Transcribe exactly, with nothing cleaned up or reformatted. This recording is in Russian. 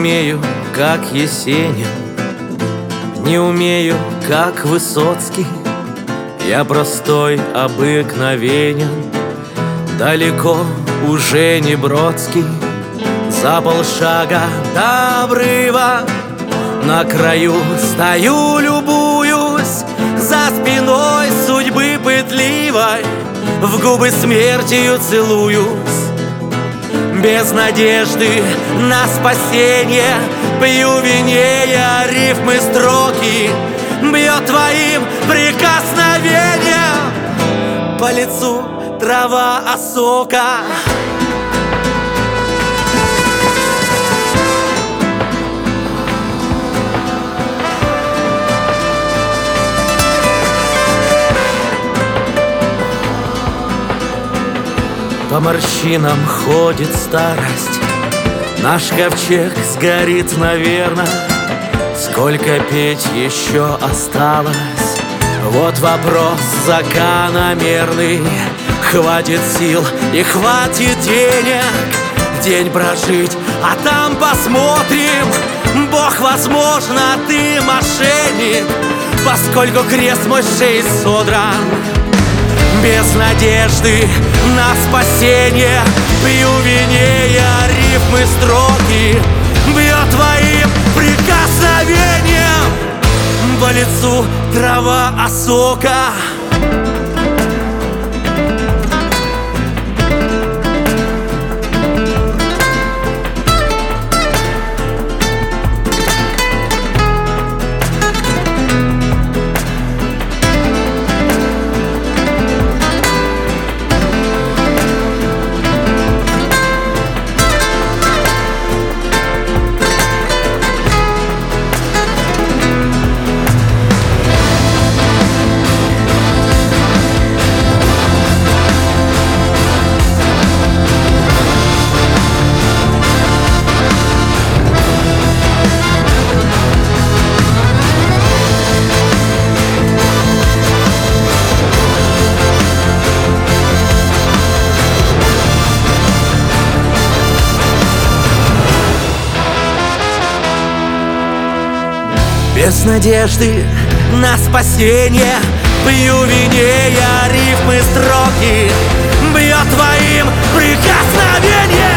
умею, как Есенин, не умею, как Высоцкий. Я простой, обыкновенен, далеко уже не Бродский. За полшага до обрыва на краю стою, любуюсь за спиной судьбы пытливой, в губы смертью целуюсь. Без надежды на спасение пью винея рифмы, строки бьет твоим прикосновением по лицу трава осока. По морщинам ходит старость, наш ковчег сгорит, наверно. Сколько петь еще осталось? Вот вопрос закономерный. Хватит сил и хватит денег день прожить, а там посмотрим. Бог, возможно, ты мошенник, поскольку крест мой с шеи содран. Без надежды на спасение пью винея рифмы, строки бьет твоим прикосновением по лицу трава осока. Без надежды на спасение пью винея рифмы, строки бьет твоим прикосновением